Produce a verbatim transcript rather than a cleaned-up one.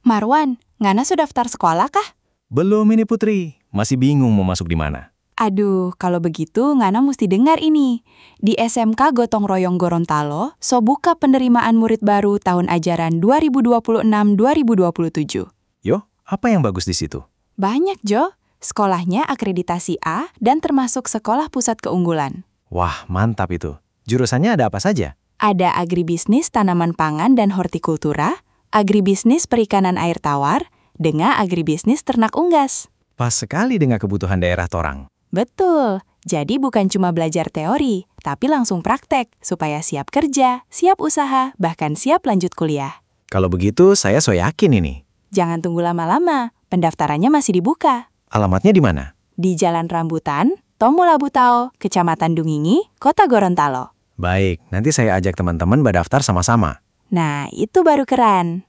Marwan, Ngana sudah daftar sekolah kah? Belum ini Putri, masih bingung mau masuk di mana. Aduh, kalau begitu Ngana mesti dengar ini. Di S M K Gotong Royong Gorontalo, so buka penerimaan murid baru tahun ajaran dua ribu dua puluh enam dua ribu dua puluh tujuh. Yo, apa yang bagus di situ? Banyak, Jo. Sekolahnya akreditasi A dan termasuk sekolah pusat keunggulan. Wah, mantap itu. Jurusannya ada apa saja? Ada agribisnis tanaman pangan dan hortikultura, agribisnis perikanan air tawar, dengan agribisnis ternak unggas. Pas sekali dengan kebutuhan daerah Torang. Betul. Jadi bukan cuma belajar teori, tapi langsung praktek supaya siap kerja, siap usaha, bahkan siap lanjut kuliah. Kalau begitu, saya so yakin ini. Jangan tunggu lama-lama, pendaftarannya masih dibuka. Alamatnya di mana? Di Jalan Rambutan, Tomula Butao, Kecamatan Dungingi, Kota Gorontalo. Baik, nanti saya ajak teman-teman berdaftar sama-sama. Nah, itu baru keren.